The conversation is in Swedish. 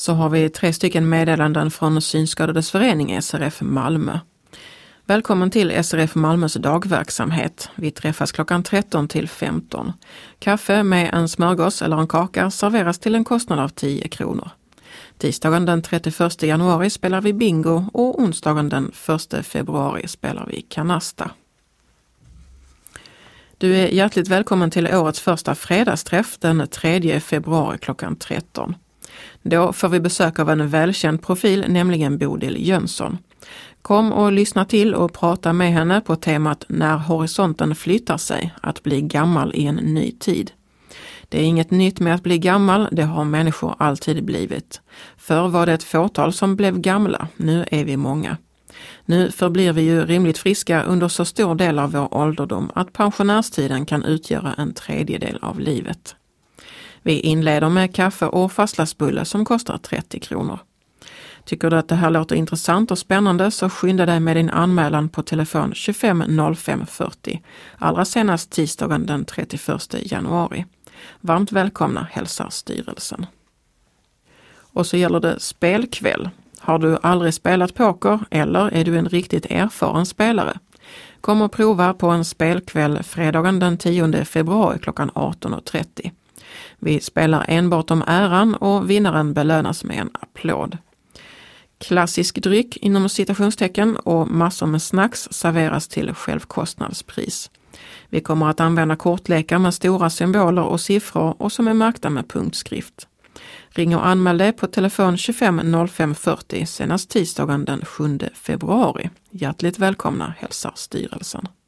så har vi 3 stycken meddelanden från Synskadades förening SRF Malmö. Välkommen till SRF Malmös dagverksamhet. Vi träffas klockan 13 till 15. Kaffe med en smörgås eller en kaka serveras till en kostnad av 10 kronor. Tisdagen den 31 januari spelar vi bingo och onsdagen den 1 februari spelar vi kanasta. Du är hjärtligt välkommen till årets första fredagsträff den 3 februari klockan 13. Då får vi besök av en välkänd profil, nämligen Bodil Jönsson. Kom och lyssna till och prata med henne på temat När horisonten flyttar sig, att bli gammal i en ny tid. Det är inget nytt med att bli gammal, det har människor alltid blivit. Förr var det ett fåtal som blev gamla, nu är vi många. Nu förblir vi ju rimligt friska under så stor del av vår ålderdom att pensionärstiden kan utgöra en tredjedel av livet. Vi inleder med kaffe och fastlagsbulle som kostar 30 kronor. Tycker du att det här låter intressant och spännande så skynda dig med din anmälan på telefon 25 05 40, allra senast tisdagen den 31 januari. Varmt välkomna hälsar styrelsen. Och så gäller det spelkväll. Har du aldrig spelat poker eller är du en riktigt erfaren spelare? Kom och prova på en spelkväll fredagen den 10 februari klockan 18.30. Vi spelar enbart om äran och vinnaren belönas med en applåd. Klassisk dryck inom citationstecken och massor med snacks serveras till självkostnadspris. Vi kommer att använda kortlekar med stora symboler och siffror och som är märkta med punktskrift. Ring och anmäl dig på telefon 25 05 40 senast tisdagen den 7 februari. Hjärtligt välkomna hälsar styrelsen.